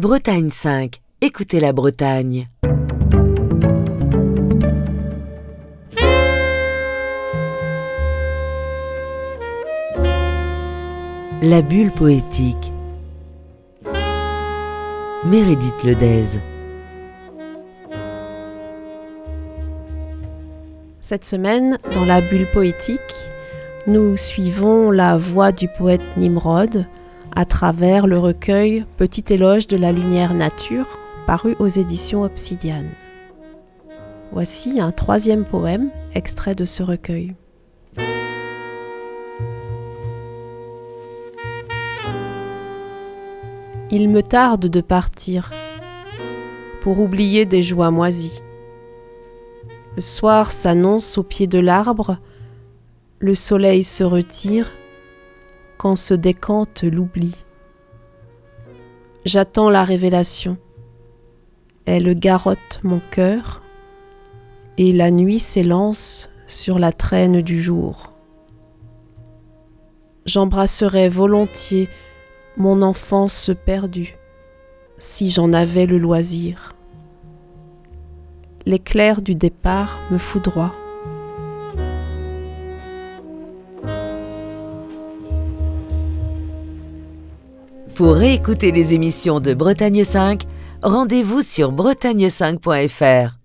Bretagne 5, écoutez la Bretagne. La bulle poétique. Meredith Ledez. Cette semaine, dans la bulle poétique, nous suivons la voix du poète Nimrod à travers le recueil Petit éloge de la lumière nature, paru aux éditions Obsidiane. Voici un troisième poème extrait de ce recueil. Il me tarde de partir pour oublier des joies moisies. Le soir s'annonce au pied de l'arbre, le soleil se retire quand se décante l'oubli. J'attends la révélation, elle garrotte mon cœur et la nuit s'élance sur la traîne du jour. J'embrasserais volontiers mon enfance perdue si j'en avais le loisir. L'éclair du départ me foudroie. Pour réécouter les émissions de Bretagne 5, rendez-vous sur bretagne5.fr.